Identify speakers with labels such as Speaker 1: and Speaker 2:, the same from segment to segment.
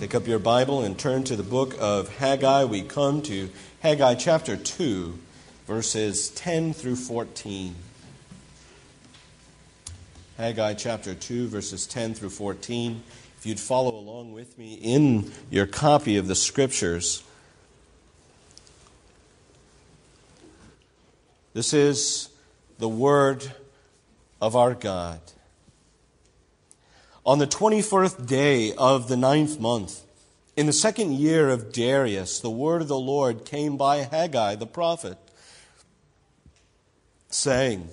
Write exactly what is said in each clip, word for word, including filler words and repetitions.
Speaker 1: Take up your Bible and turn to the book of Haggai. We come to Haggai chapter two, verses ten through fourteen. Haggai chapter two, verses ten through fourteen. If you'd follow along with me in your copy of the Scriptures. This is the word of our God. On the twenty-fourth day of the ninth month, in the second year of Darius, the word of the Lord came by Haggai the prophet, saying,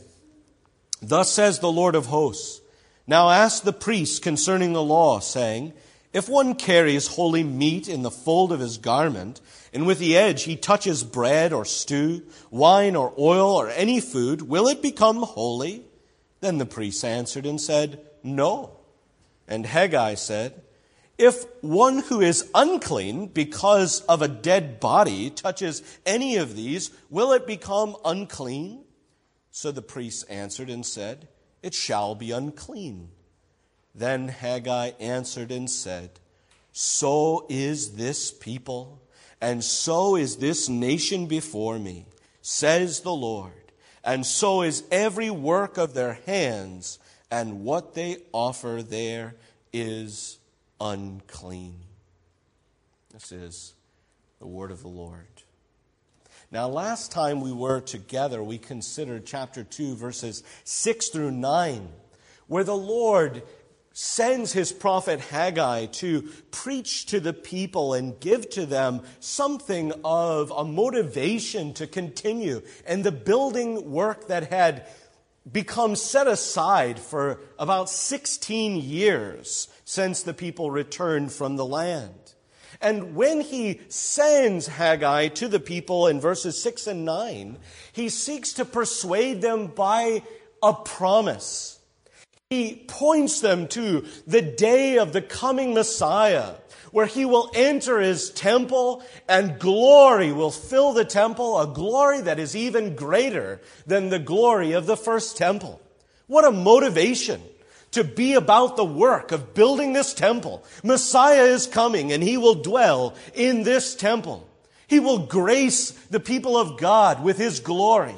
Speaker 1: Thus says the Lord of hosts, Now ask the priests concerning the law, saying, If one carries holy meat in the fold of his garment, and with the edge he touches bread or stew, wine or oil or any food, will it become holy? Then the priests answered and said, No. And Haggai said, If one who is unclean because of a dead body touches any of these, will it become unclean? So the priests answered and said, It shall be unclean. Then Haggai answered and said, So is this people, and so is this nation before me, says the Lord, and so is every work of their hands, and what they offer there is unclean. This is the word of the Lord. Now, last time we were together, we considered chapter two, verses six through nine, where the Lord sends his prophet Haggai to preach to the people and give to them something of a motivation to continue and the building work that had become set aside for about sixteen years since the people returned from the land. And when he sends Haggai to the people in verses six and nine, he seeks to persuade them by a promise. He points them to the day of the coming Messiah, where he will enter his temple and glory will fill the temple, a glory that is even greater than the glory of the first temple. What a motivation to be about the work of building this temple. Messiah is coming and he will dwell in this temple. He will grace the people of God with his glory.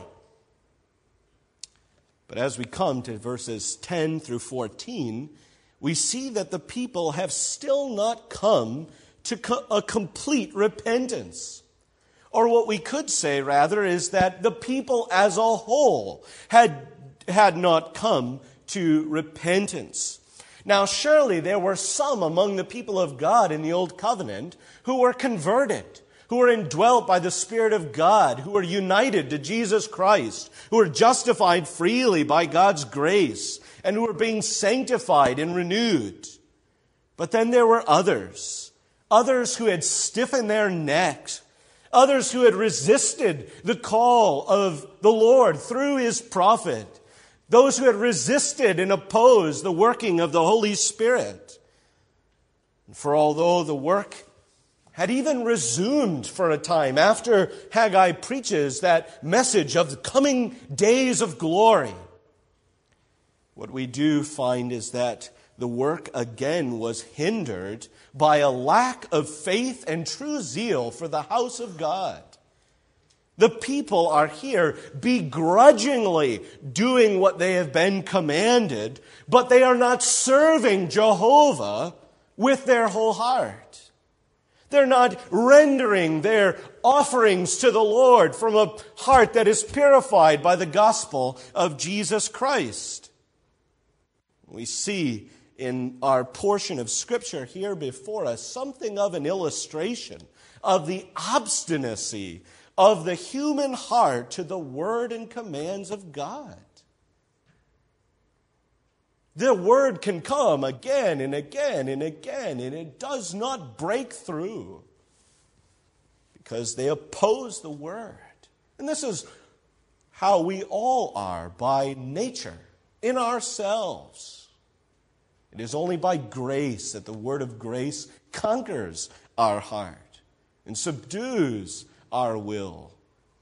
Speaker 1: But as we come to verses ten through fourteen, we see that the people have still not come to co- a complete repentance. Or what we could say, rather, is that the people as a whole had, had not come to repentance. Now, surely there were some among the people of God in the Old Covenant who were converted, who were indwelt by the Spirit of God, who were united to Jesus Christ, who were justified freely by God's grace, and who were being sanctified and renewed. But then there were others, others who had stiffened their necks, others who had resisted the call of the Lord through his prophet, those who had resisted and opposed the working of the Holy Spirit. For although the work had even resumed for a time after Haggai preaches that message of the coming days of glory, what we do find is that the work again was hindered by a lack of faith and true zeal for the house of God. The people are here begrudgingly doing what they have been commanded, but they are not serving Jehovah with their whole heart. They're not rendering their offerings to the Lord from a heart that is purified by the gospel of Jesus Christ. We see in our portion of Scripture here before us something of an illustration of the obstinacy of the human heart to the word and commands of God. The word can come again and again and again, and it does not break through because they oppose the word. And this is how we all are by nature, in ourselves. It is only by grace that the word of grace conquers our heart and subdues our will.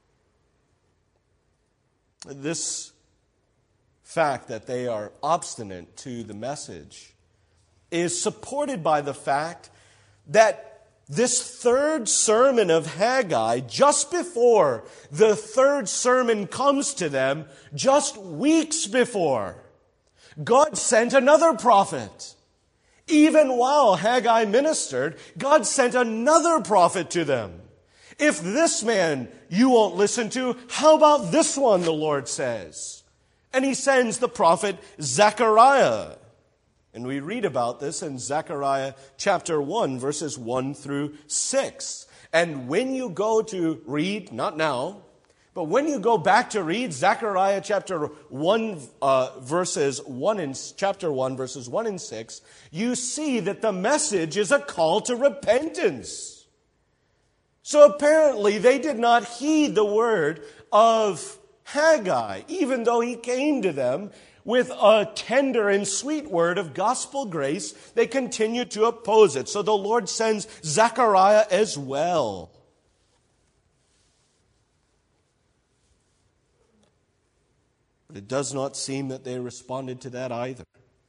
Speaker 1: This fact that they are obstinate to the message is supported by the fact that this third sermon of Haggai, just before the third sermon comes to them, just weeks before, God sent another prophet. Even while Haggai ministered, God sent another prophet to them. If this man you won't listen to, how about this one, the Lord says? And he sends the prophet Zechariah. And we read about this in Zechariah chapter one, verses one through six. And when you go to read, not now, but when you go back to read Zechariah chapter one, uh, verses one and chapter one, verses one and six, you see that the message is a call to repentance. So apparently they did not heed the word of Haggai, even though he came to them with a tender and sweet word of gospel grace. They continued to oppose it. So the Lord sends Zechariah as well. But it does not seem that they responded to that either.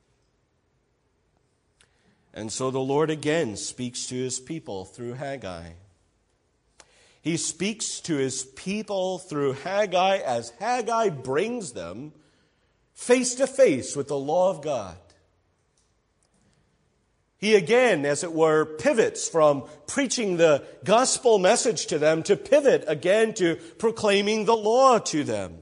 Speaker 1: And so the Lord again speaks to his people through Haggai. He speaks to his people through Haggai as Haggai brings them face to face with the law of God. He again, as it were, pivots from preaching the gospel message to them to pivot again to proclaiming the law to them.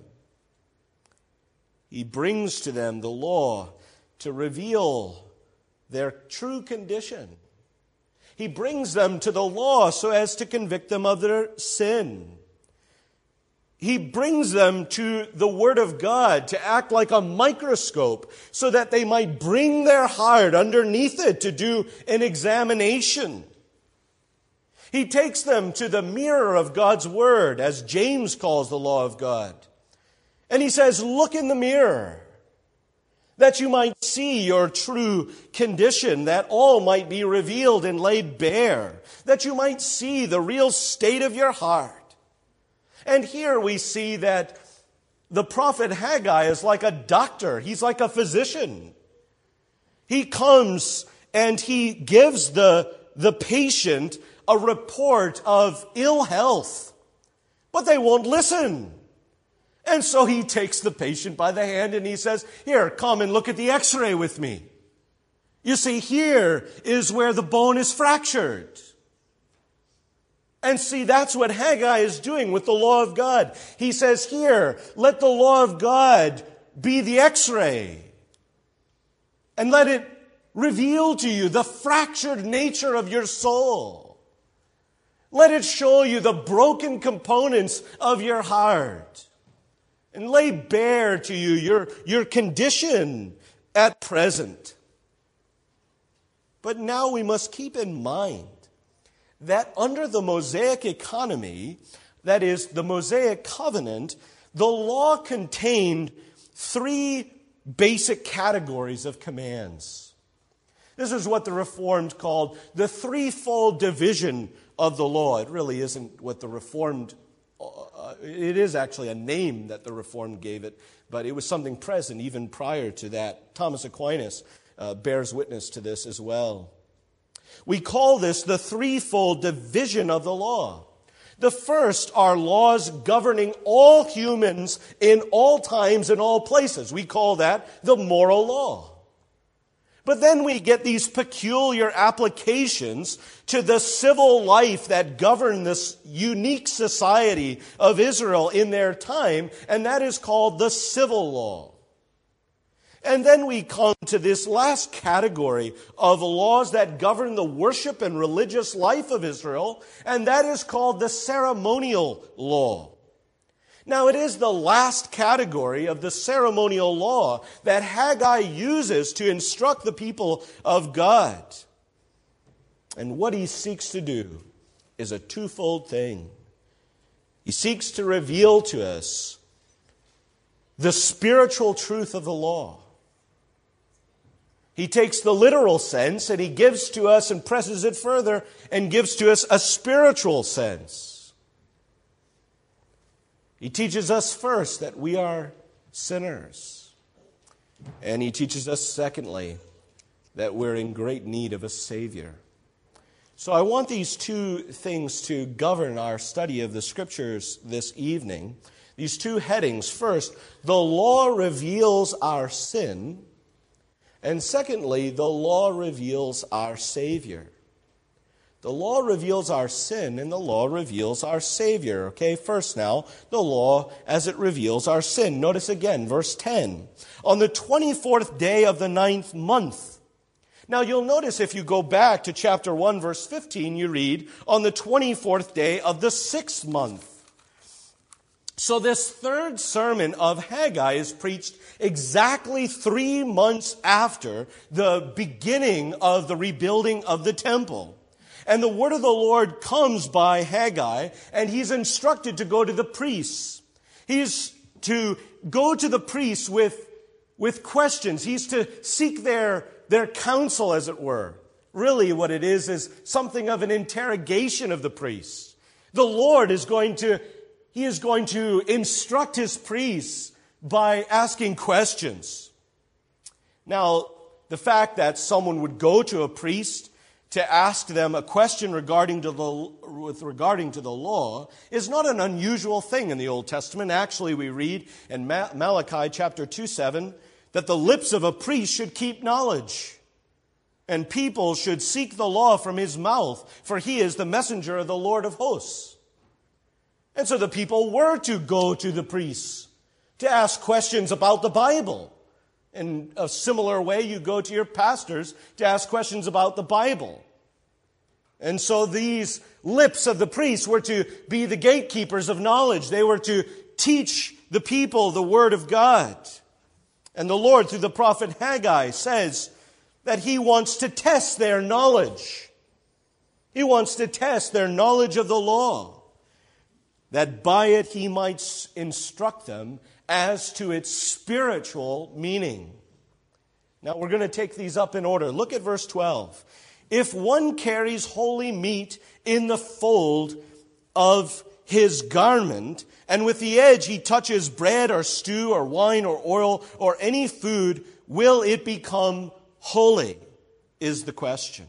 Speaker 1: He brings to them the law to reveal their true condition. He brings them to the law so as to convict them of their sin. He brings them to the Word of God to act like a microscope so that they might bring their heart underneath it to do an examination. He takes them to the mirror of God's Word, as James calls the law of God. And he says, look in the mirror, that you might see your true condition, that all might be revealed and laid bare, that you might see the real state of your heart. And here we see that the prophet Haggai is like a doctor. He's like a physician. He comes and he gives the, the patient a report of ill health, but they won't listen. And so he takes the patient by the hand and he says, here, come and look at the x-ray with me. You see, here is where the bone is fractured. And see, that's what Haggai is doing with the law of God. He says, here, let the law of God be the x-ray. And let it reveal to you the fractured nature of your soul. Let it show you the broken components of your heart. And lay bare to you your, your condition at present. But now we must keep in mind that under the Mosaic economy, that is, the Mosaic covenant, the law contained three basic categories of commands. This is what the Reformed called the threefold division of the law. It really isn't what the Reformed Uh, it is actually a name that the Reformed gave it, but it was something present even prior to that. Thomas Aquinas uh, bears witness to this as well. We call this the threefold division of the law. The first are laws governing all humans in all times and all places. We call that the moral law. But then we get these peculiar applications to the civil life that governed this unique society of Israel in their time, and that is called the civil law. And then we come to this last category of laws that govern the worship and religious life of Israel, and that is called the ceremonial law. Now, it is the last category of the ceremonial law that Haggai uses to instruct the people of God. And what he seeks to do is a twofold thing. He seeks to reveal to us the spiritual truth of the law. He takes the literal sense and he gives to us and presses it further and gives to us a spiritual sense. He teaches us first that we are sinners. And he teaches us secondly that we're in great need of a Savior. So I want these two things to govern our study of the Scriptures this evening. These two headings. First, the law reveals our sin. And secondly, the law reveals our Savior. The law reveals our sin, and the law reveals our Savior. Okay, first now, the law as it reveals our sin. Notice again, verse ten. On the twenty-fourth day of the ninth month. Now you'll notice if you go back to chapter one, verse fifteen, you read, on the twenty-fourth day of the sixth month. So this third sermon of Haggai is preached exactly three months after the beginning of the rebuilding of the temple. And the word of the Lord comes by Haggai, and he's instructed to go to the priests. He's to go to the priests with, with questions. He's to seek their, their counsel, as it were. Really what it is is something of an interrogation of the priests. The Lord is going to, he is going to instruct his priests by asking questions. Now, the fact that someone would go to a priest to ask them a question regarding to the with regarding to the law is not an unusual thing in the Old Testament. Actually, we read in Malachi chapter two, seven, that the lips of a priest should keep knowledge, and people should seek the law from his mouth, for he is the messenger of the Lord of hosts. And so the people were to go to the priests to ask questions about the Bible. In a similar way, you go to your pastors to ask questions about the Bible. And so these lips of the priests were to be the gatekeepers of knowledge. They were to teach the people the Word of God. And the Lord, through the prophet Haggai, says that he wants to test their knowledge. He wants to test their knowledge of the law, that by it he might instruct them as to its spiritual meaning. Now we're going to take these up in order. Look at verse twelve. If one carries holy meat in the fold of his garment, and with the edge he touches bread or stew or wine or oil or any food, will it become holy? Is the question.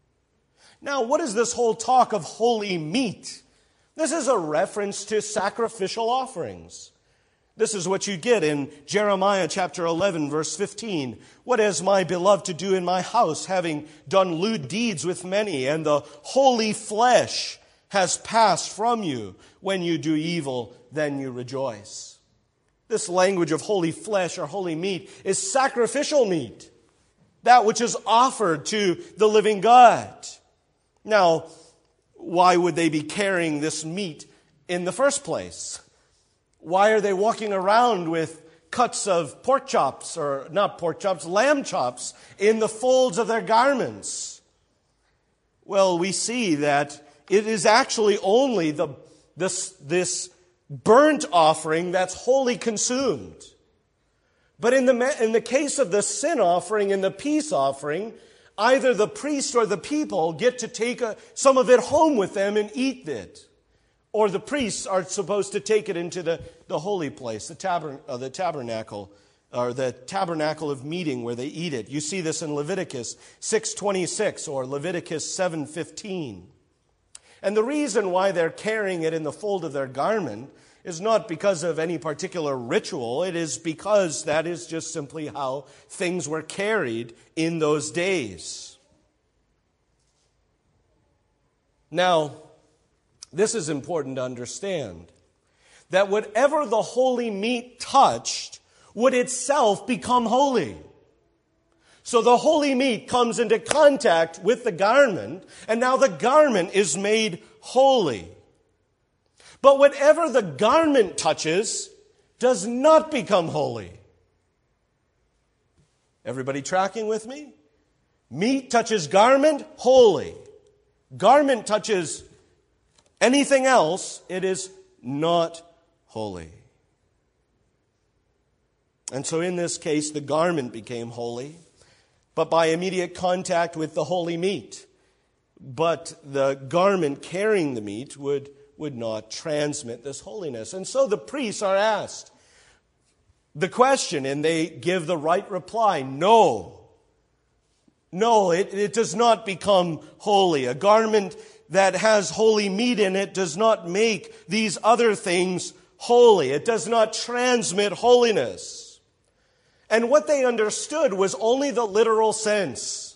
Speaker 1: Now, what is this whole talk of holy meat? This is a reference to sacrificial offerings. This is what you get in Jeremiah chapter eleven, verse fifteen. What has my beloved to do in my house, having done lewd deeds with many, and the holy flesh has passed from you. When you do evil, then you rejoice. This language of holy flesh or holy meat is sacrificial meat, that which is offered to the living God. Now, why would they be carrying this meat in the first place? Why are they walking around with cuts of pork chops, or not pork chops, lamb chops, in the folds of their garments? Well, we see that it is actually only the this, this burnt offering that's wholly consumed. But in the, in the case of the sin offering and the peace offering, either the priest or the people get to take a, some of it home with them and eat it. Or the priests are supposed to take it into the, the holy place, the, tabern, uh, the tabernacle, or the tabernacle of meeting where they eat it. You see this in Leviticus six twenty-six or Leviticus seven fifteen. And the reason why they're carrying it in the fold of their garment is not because of any particular ritual. It is because that is just simply how things were carried in those days. Now, this is important to understand, that whatever the holy meat touched would itself become holy. So the holy meat comes into contact with the garment, and now the garment is made holy. But whatever the garment touches does not become holy. Everybody tracking with me? Meat touches garment, holy. Garment touches anything else, it is not holy. And so in this case, the garment became holy, but by immediate contact with the holy meat. But the garment carrying the meat would, would not transmit this holiness. And so the priests are asked the question, and they give the right reply: no. No, it, it does not become holy. A garment that has holy meat in it does not make these other things holy. It does not transmit holiness. And what they understood was only the literal sense.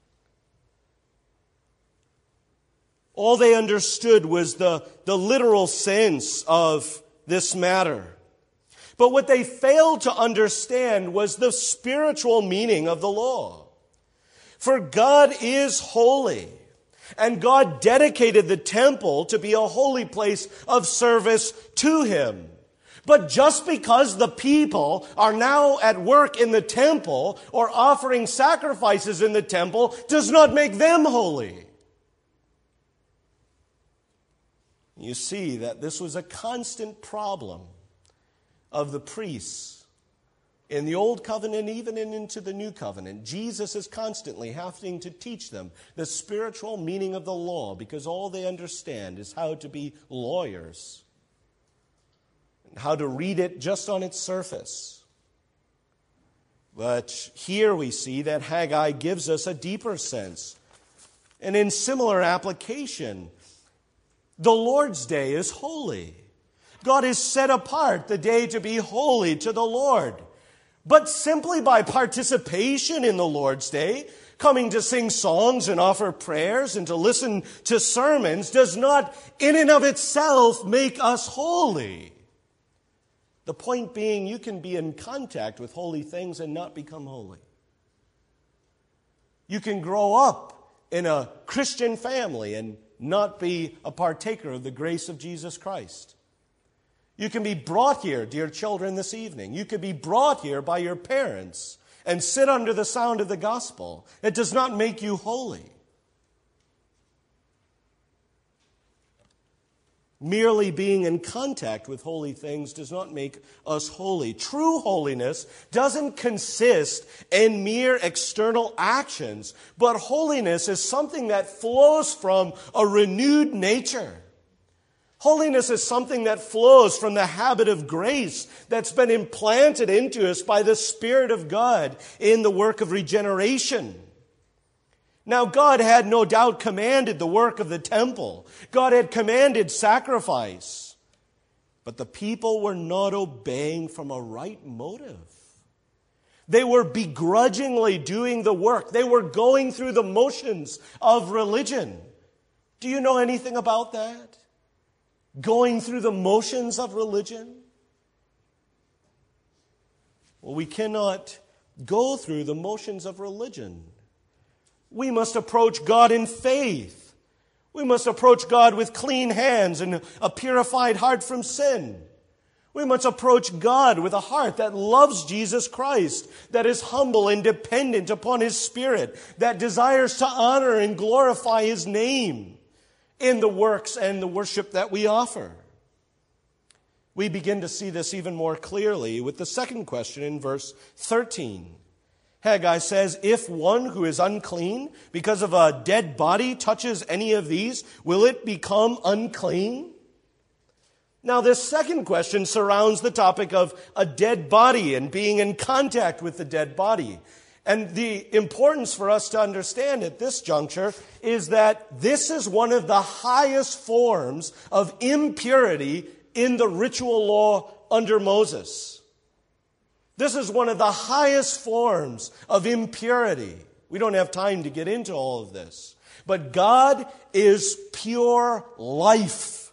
Speaker 1: All they understood was the, the literal sense of this matter. But what they failed to understand was the spiritual meaning of the law. For God is holy, and God dedicated the temple to be a holy place of service to Him. But just because the people are now at work in the temple or offering sacrifices in the temple does not make them holy. You see that this was a constant problem of the priests in the Old Covenant, even into the New Covenant. Jesus is constantly having to teach them the spiritual meaning of the law, because all they understand is how to be lawyers, and how to read it just on its surface. But here we see that Haggai gives us a deeper sense. And in similar application, the Lord's Day is holy. God has set apart the day to be holy to the Lord. But simply by participation in the Lord's Day, coming to sing songs and offer prayers and to listen to sermons does not in and of itself make us holy. The point being, you can be in contact with holy things and not become holy. You can grow up in a Christian family and not be a partaker of the grace of Jesus Christ. You can be brought here, dear children, this evening. You could be brought here by your parents and sit under the sound of the gospel. It does not make you holy. Merely being in contact with holy things does not make us holy. True holiness doesn't consist in mere external actions, but holiness is something that flows from a renewed nature. Holiness is something that flows from the habit of grace that's been implanted into us by the Spirit of God in the work of regeneration. Now, God had no doubt commanded the work of the temple. God had commanded sacrifice. But the people were not obeying from a right motive. They were begrudgingly doing the work. They were going through the motions of religion. Do you know anything about that? Going through the motions of religion? Well, we cannot go through the motions of religion. We must approach God in faith. We must approach God with clean hands and a purified heart from sin. We must approach God with a heart that loves Jesus Christ, that is humble and dependent upon His Spirit, that desires to honor and glorify His name in the works and the worship that we offer. We begin to see this even more clearly with the second question in verse thirteen. Haggai says, if one who is unclean because of a dead body touches any of these, will it become unclean? Now, this second question surrounds the topic of a dead body and being in contact with the dead body. And the importance for us to understand at this juncture is that this is one of the highest forms of impurity in the ritual law under Moses. This is one of the highest forms of impurity. We don't have time to get into all of this. But God is pure life.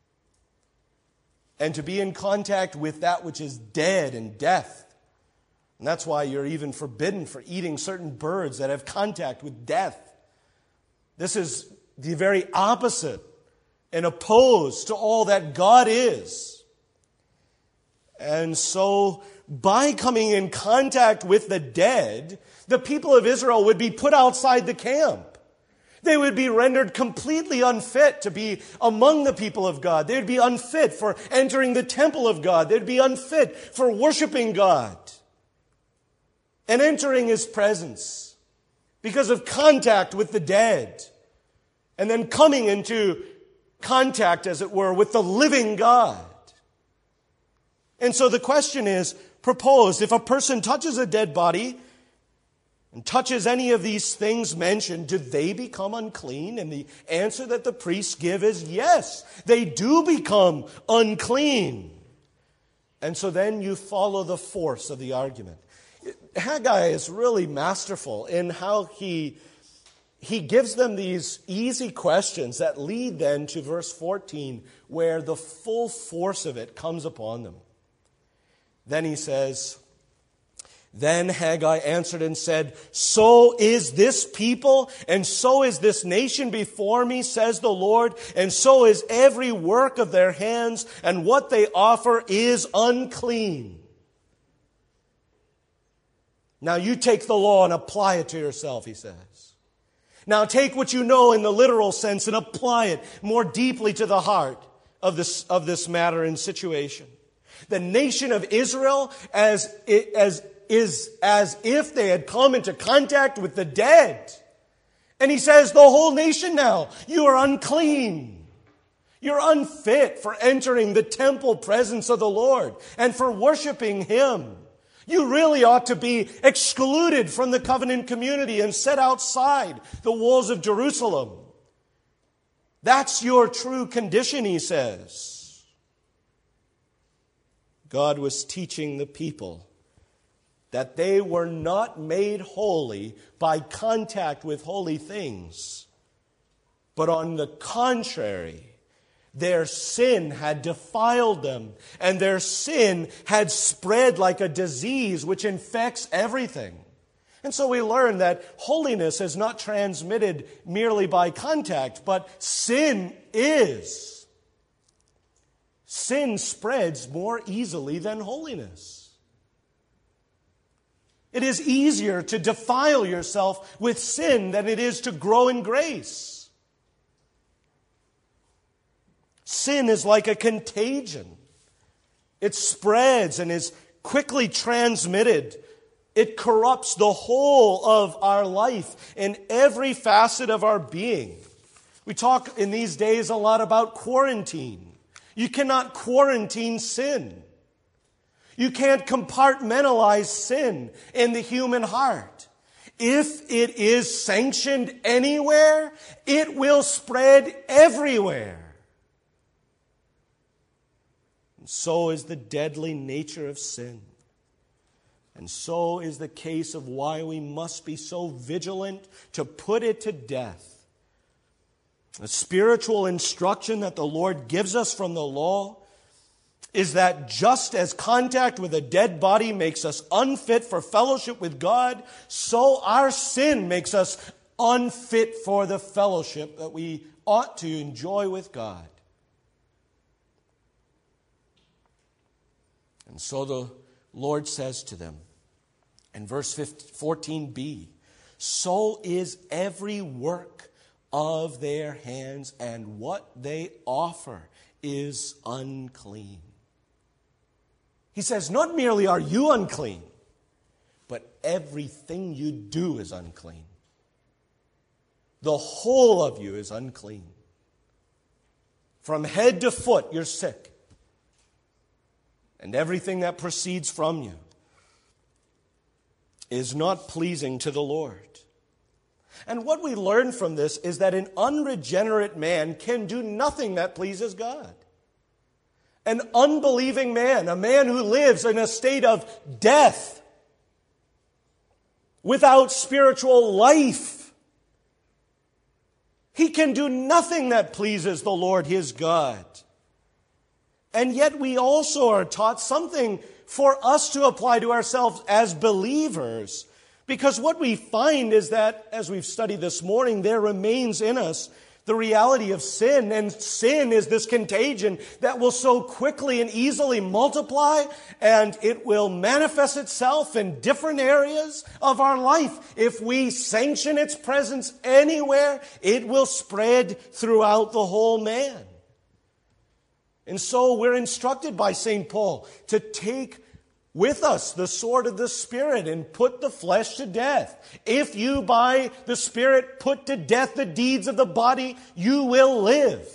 Speaker 1: And to be in contact with that which is dead and death. And that's why you're even forbidden for eating certain birds that have contact with death. This is the very opposite and opposed to all that God is. And so, by coming in contact with the dead, the people of Israel would be put outside the camp. They would be rendered completely unfit to be among the people of God. They would be unfit for entering the temple of God. They'd be unfit for worshiping God and entering His presence because of contact with the dead. And then coming into contact, as it were, with the living God. And so the question is proposed, if a person touches a dead body, and touches any of these things mentioned, do they become unclean? And the answer that the priests give is yes, they do become unclean. And so then you follow the force of the argument. Haggai is really masterful in how he, he gives them these easy questions that lead then to verse fourteen, where the full force of it comes upon them. Then he says, Then Haggai answered and said, So is this people, and so is this nation before me, says the Lord, and so is every work of their hands, and what they offer is unclean. Now you take the law and apply it to yourself, he says. Now take what you know in the literal sense and apply it more deeply to the heart of this, of this matter and situation. The nation of Israel as, as, is as if they had come into contact with the dead. And he says, the whole nation now, you are unclean. You're unfit for entering the temple presence of the Lord and for worshiping Him. You really ought to be excluded from the covenant community and set outside the walls of Jerusalem. That's your true condition, he says. God was teaching the people that they were not made holy by contact with holy things, but on the contrary, their sin had defiled them, and their sin had spread like a disease which infects everything. And so we learn that holiness is not transmitted merely by contact, but sin is. Sin spreads more easily than holiness. It is easier to defile yourself with sin than it is to grow in grace. Sin is like a contagion. It spreads and is quickly transmitted. It corrupts the whole of our life in every facet of our being. We talk in these days a lot about quarantine. You cannot quarantine sin. You can't compartmentalize sin in the human heart. If it is sanctioned anywhere, it will spread everywhere. And so is the deadly nature of sin. And so is the case of why we must be so vigilant to put it to death. The spiritual instruction that the Lord gives us from the law is that just as contact with a dead body makes us unfit for fellowship with God, so our sin makes us unfit for the fellowship that we ought to enjoy with God. And so the Lord says to them in verse fourteen b, So is every work of their hands, and what they offer is unclean. He says, not merely are you unclean, but everything you do is unclean. The whole of you is unclean. From head to foot, you're sick. And everything that proceeds from you is not pleasing to the Lord. And what we learn from this is that an unregenerate man can do nothing that pleases God. An unbelieving man, a man who lives in a state of death, without spiritual life, he can do nothing that pleases the Lord his God. And yet we also are taught something for us to apply to ourselves as believers. Because what we find is that, as we've studied this morning, there remains in us the reality of sin. And sin is this contagion that will so quickly and easily multiply, and it will manifest itself in different areas of our life. If we sanction its presence anywhere, it will spread throughout the whole man. And so we're instructed by Saint Paul to take with us the sword of the Spirit and put the flesh to death. If you by the Spirit put to death the deeds of the body, you will live.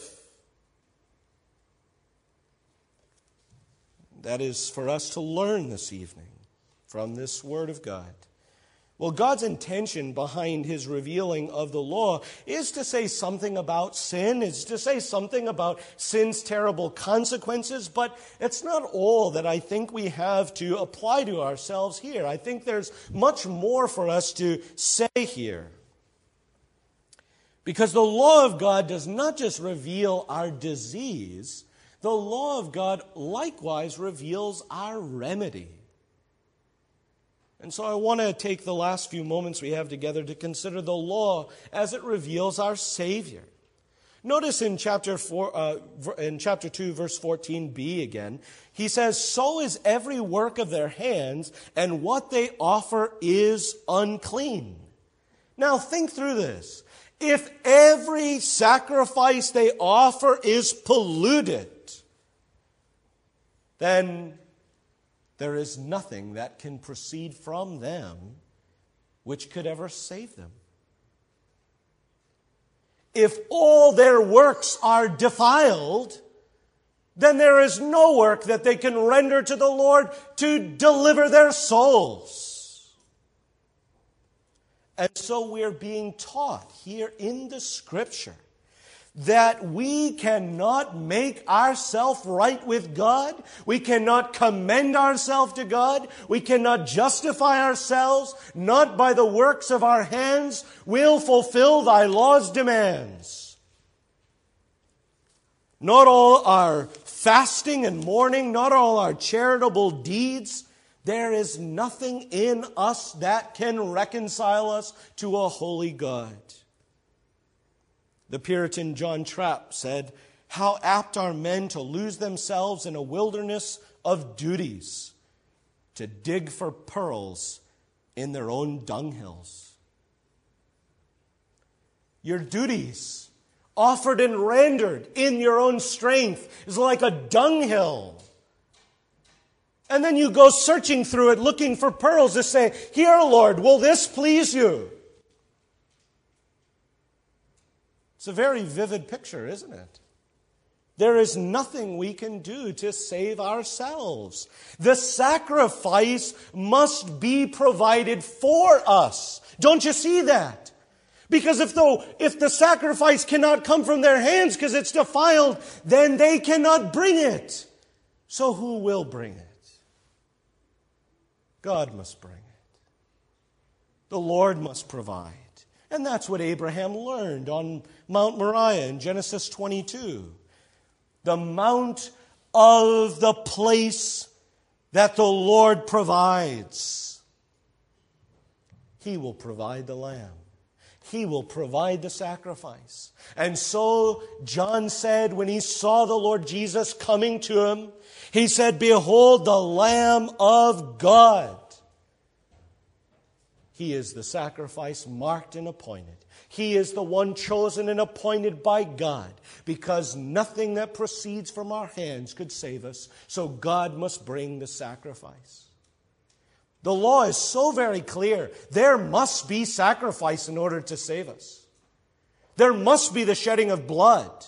Speaker 1: That is for us to learn this evening from this Word of God. Well, God's intention behind his revealing of the law is to say something about sin, is to say something about sin's terrible consequences, but it's not all that I think we have to apply to ourselves here. I think there's much more for us to say here. Because the law of God does not just reveal our disease, the law of God likewise reveals our remedy. And so I want to take the last few moments we have together to consider the law as it reveals our Savior. Notice in chapter four, uh, in chapter two, verse fourteen b again, he says, "So is every work of their hands, and what they offer is unclean." Now think through this. If every sacrifice they offer is polluted, then there is nothing that can proceed from them which could ever save them. If all their works are defiled, then there is no work that they can render to the Lord to deliver their souls. And so we're being taught here in the Scripture that we cannot make ourselves right with God. We cannot commend ourselves to God. We cannot justify ourselves. Not by the works of our hands will fulfill thy law's demands. Not all our fasting and mourning, not all our charitable deeds. There is nothing in us that can reconcile us to a holy God. The Puritan John Trapp said, "How apt are men to lose themselves in a wilderness of duties, to dig for pearls in their own dunghills." Your duties, offered and rendered in your own strength, is like a dunghill. And then you go searching through it, looking for pearls to say, "Here, Lord, will this please you?" It's a very vivid picture, isn't it? There is nothing we can do to save ourselves. The sacrifice must be provided for us. Don't you see that? Because if the, if the sacrifice cannot come from their hands because it's defiled, then they cannot bring it. So who will bring it? God must bring it. The Lord must provide. And that's what Abraham learned on Mount Moriah in Genesis twenty-two. The mount of the place that the Lord provides. He will provide the lamb. He will provide the sacrifice. And so John said when he saw the Lord Jesus coming to him, he said, "Behold the Lamb of God." He is the sacrifice marked and appointed. He is the one chosen and appointed by God, because nothing that proceeds from our hands could save us. So God must bring the sacrifice. The law is so very clear. There must be sacrifice in order to save us. There must be the shedding of blood.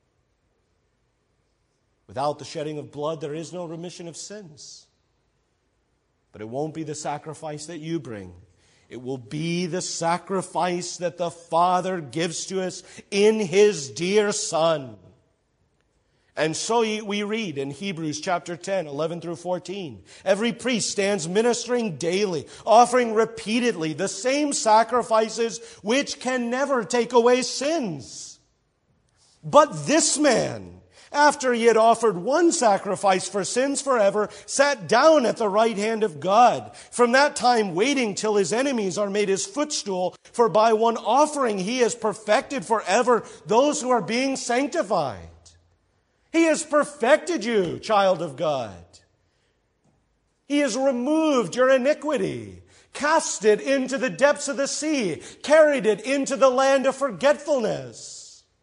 Speaker 1: Without the shedding of blood, there is no remission of sins. But it won't be the sacrifice that you bring. It will be the sacrifice that the Father gives to us in His dear Son. And so we read in Hebrews chapter ten, eleven through fourteen. Every priest stands ministering daily, offering repeatedly the same sacrifices which can never take away sins. But this man, after he had offered one sacrifice for sins forever, sat down at the right hand of God. From that time waiting till his enemies are made his footstool. For by one offering he has perfected forever those who are being sanctified. He has perfected you, child of God. He has removed your iniquity, cast it into the depths of the sea, carried it into the land of forgetfulness.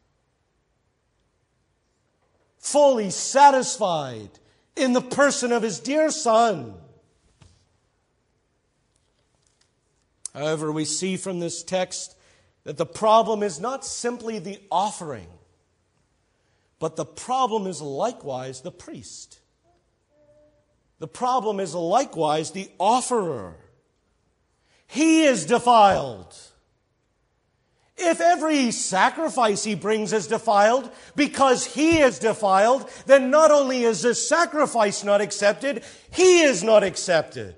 Speaker 1: Fully satisfied in the person of His dear Son. However, we see from this text that the problem is not simply the offering, but the problem is likewise the priest. The problem is likewise the offerer. he is defiled. If every sacrifice he brings is defiled because he is defiled, then not only is this sacrifice not accepted, he is not accepted.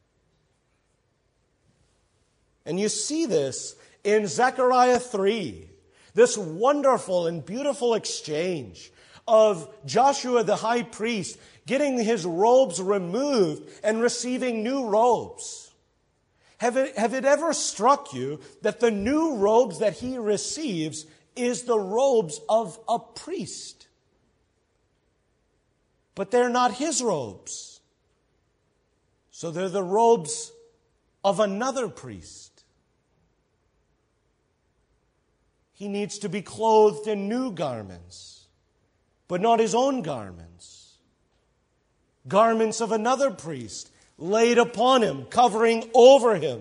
Speaker 1: And you see this in Zechariah three, this wonderful and beautiful exchange of Joshua the high priest getting his robes removed and receiving new robes. Have it, have it ever struck you that the new robes that he receives is the robes of a priest? But they're not his robes. So they're the robes of another priest. He needs to be clothed in new garments, but not his own garments. Garments of another priest laid upon him, covering over him.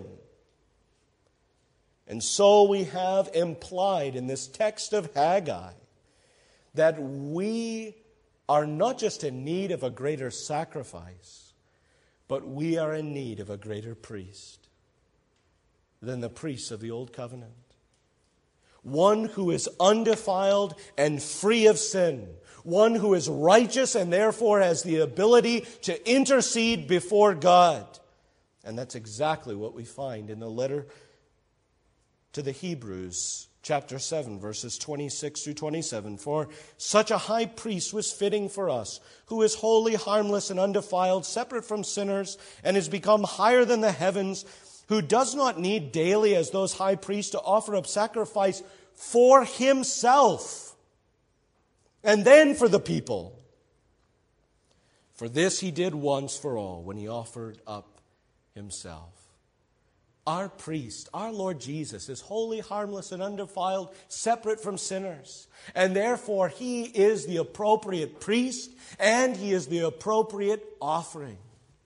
Speaker 1: And so we have implied in this text of Haggai that we are not just in need of a greater sacrifice, but we are in need of a greater priest than the priests of the Old Covenant. One who is undefiled and free of sin. One who is righteous and therefore has the ability to intercede before God. And that's exactly what we find in the letter to the Hebrews, chapter seven, verses twenty-six through twenty-seven. For such a high priest was fitting for us, who is holy, harmless, and undefiled, separate from sinners, and has become higher than the heavens, who does not need daily, as those high priests, to offer up sacrifice for himself, and then for the people. For this he did once for all, when he offered up himself. Our priest, our Lord Jesus, is holy, harmless, and undefiled, separate from sinners. And therefore he is the appropriate priest, and he is the appropriate offering.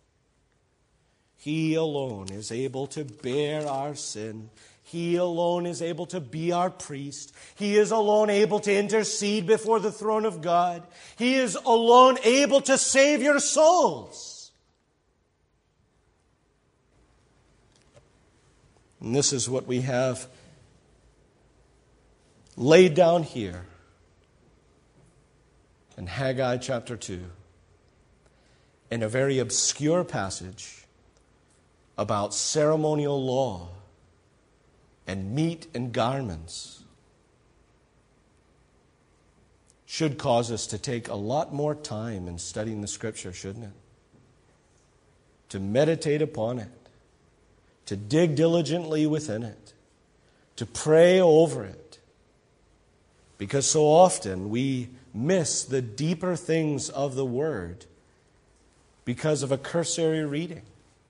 Speaker 1: He alone is able to bear our sin. He alone is able to be our priest. He is alone able to intercede before the throne of God. He is alone able to save your souls. And this is what we have laid down here in Haggai chapter two, in a very obscure passage about ceremonial law and meat and garments. Should cause us to take a lot more time in studying the Scripture, shouldn't it? To meditate upon it, to dig diligently within it, to pray over it. Because so often we miss the deeper things of the Word because of a cursory reading.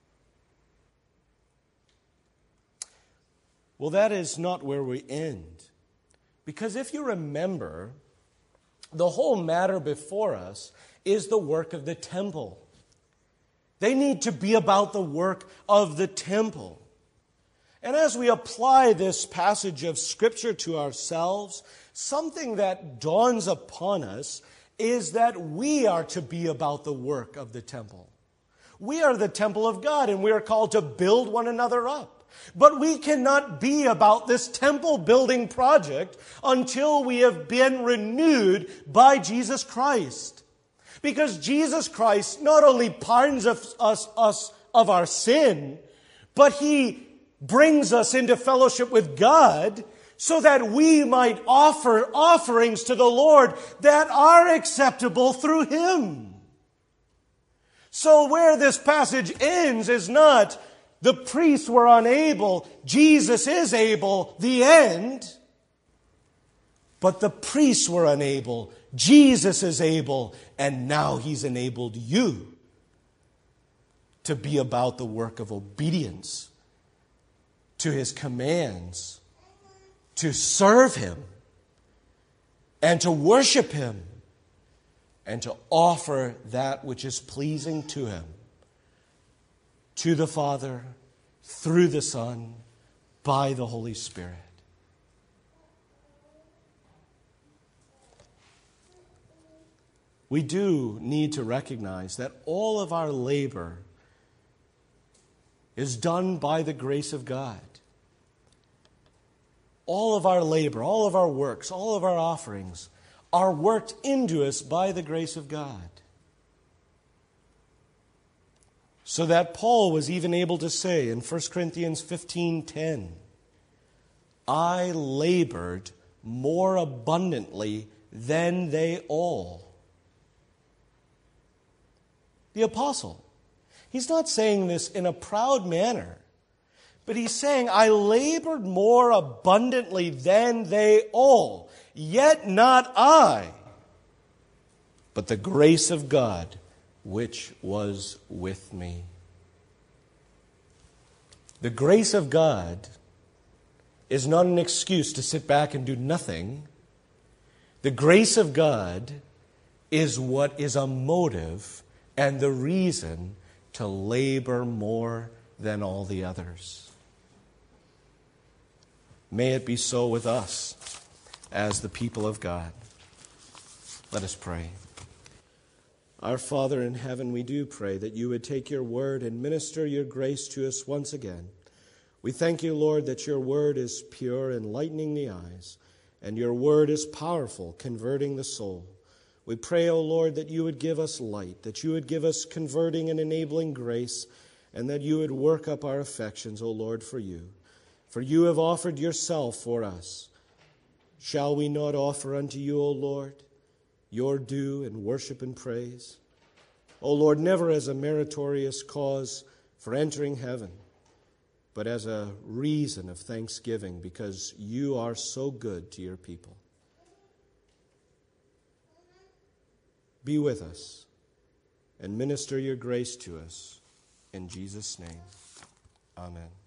Speaker 1: Well, that is not where we end. Because if you remember, the whole matter before us is the work of the temple. They need to be about the work of the temple. And as we apply this passage of Scripture to ourselves, something that dawns upon us is that we are to be about the work of the temple. We are the temple of God, and we are called to build one another up. But we cannot be about this temple building project until we have been renewed by Jesus Christ. Because Jesus Christ not only pardons us, us, us of our sin, but He brings us into fellowship with God so that we might offer offerings to the Lord that are acceptable through Him. So where this passage ends is not the priests were unable, Jesus is able, the end. But the priests were unable, Jesus is able, and now He's enabled you to be about the work of obedience to His commands, to serve Him, and to worship Him, and to offer that which is pleasing to Him, to the Father, through the Son, by the Holy Spirit. We do need to recognize that all of our labor is done by the grace of God. All of our labor, all of our works, all of our offerings are worked into us by the grace of God. So that Paul was even able to say in First Corinthians fifteen ten, I labored more abundantly than they all. The apostle, he's not saying this in a proud manner, but he's saying, I labored more abundantly than they all, yet not I, but the grace of God which was with me. The grace of God is not an excuse to sit back and do nothing. The grace of God is what is a motive and the reason to labor more than all the others. May it be so with us as the people of God. Let us pray. Our Father in heaven, we do pray that you would take your word and minister your grace to us once again. We thank you, Lord, that your word is pure, enlightening the eyes, and your word is powerful, converting the soul. We pray, O Lord, that you would give us light, that you would give us converting and enabling grace, and that you would work up our affections, O Lord, for you. For you have offered yourself for us. Shall we not offer unto you, O Lord, your due in worship and praise? O Lord, never as a meritorious cause for entering heaven, but as a reason of thanksgiving because you are so good to your people. Be with us and minister your grace to us. In Jesus' name, amen.